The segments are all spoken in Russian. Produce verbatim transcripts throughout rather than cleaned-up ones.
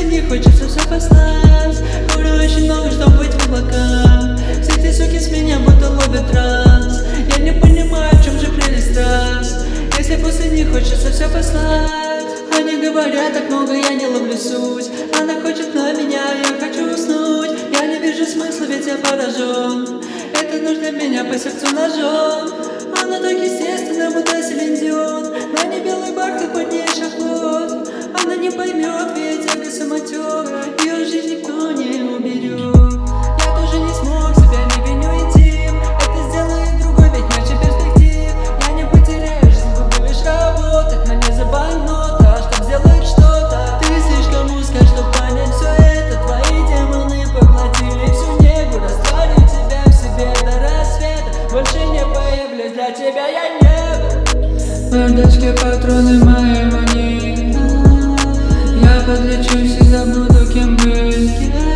них хочется все послать. Курю очень много, чтобы быть в облаках. Все эти суки с меня будто ловят транс. Я не понимаю, в чем же прелесть трасс, если после них хочется все послать. Они говорят так много, я не ловлю суть. Она хочет на меня, я хочу уснуть. Я не вижу смысла, ведь я поражен. Это нож для меня по сердцу ножом. Она так естественно, будто Селин Дион. На ней белый бархат, под ней шахот. Она не поймет, ведь эго самотек. Ее жизнь никто не уберет. Я тоже не смог, себя не виню, интим. Это сделает другой, ведь меньше перспектив. Я не потеряю жизнь, буду лишь работать, но не за банкнота, чтоб сделать что-то. Ты слишком узкая, чтоб понять все это. Твои демоны поглотили всю негу. Растворю тебя в себе до рассвета. Больше не появлюсь, для тебя я небо. Мордочки патроны моего не. Я подлечусь и забуду, кем были.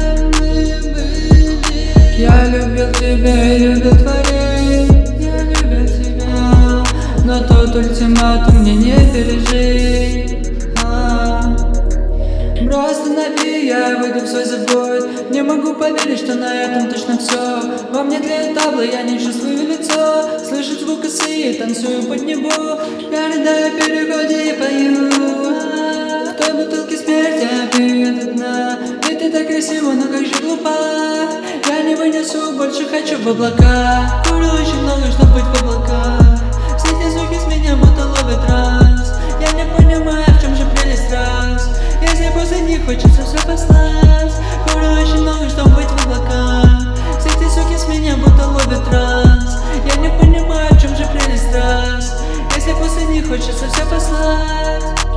Я любил тебя и любил творить. Я любил тебя, но тот ультиматум мне не пережить. а. Бро, останови, я выйду в свой забой. Не могу поверить, что на этом точно все. Во мне тлеет табло, я не чувствую лицо. Слышу звук косы, танцую под него. Я рыдаю в переходе и пою. В той бутылке смерти я пью до дна. Ведь ты так красива, но как же глупа. Я не вынесу, больше хочу в облака. Курю очень много, чтобы быть в облаках. Все эти звуки с меня будто ловят транс. Я не понимаю, в чем же прелесть трасс, если после них хочется все послать. Курю очень много, чтобы быть в облаках. Все эти суки с меня будто ловят транс. Я не понимаю, в чем же прелесть трасс, если после них хочется все послать.